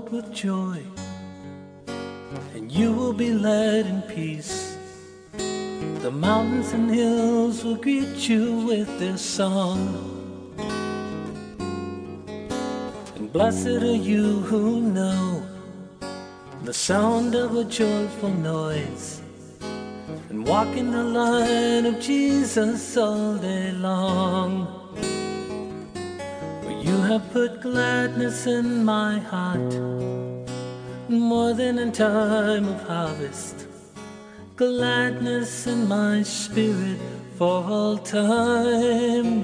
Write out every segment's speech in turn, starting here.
out with joy, and you will be led in peace. The mountains and hills will greet you with their song. And blessed are you who know the sound of a joyful noise, and walk in the light of Jesus all day long. For you have put gladness in my heart, more than in time of harvest, gladness in my spirit for all time.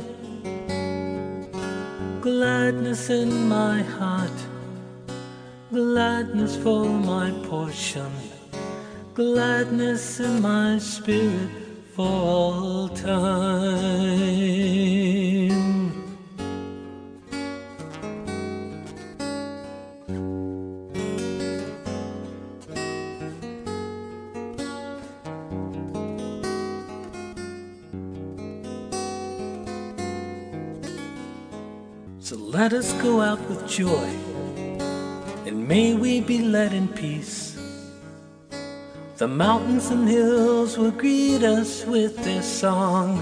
Gladness in my heart, gladness for my portion, gladness in my spirit for all time. So let us go out with joy, and may we be led in peace. The mountains and hills will greet us with their song.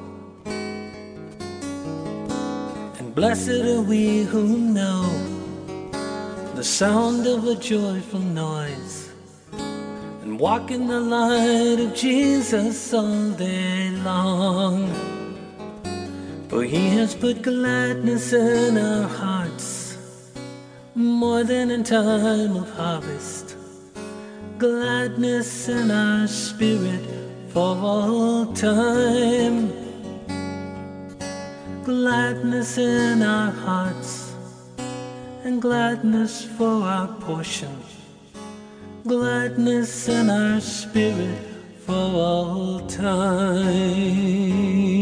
And blessed are we who know the sound of a joyful noise, and walk in the light of Jesus all day long. For he has put gladness in our hearts, more than in time of harvest, gladness in our spirit for all time. Gladness in our hearts, and gladness for our portion, gladness in our spirit for all time.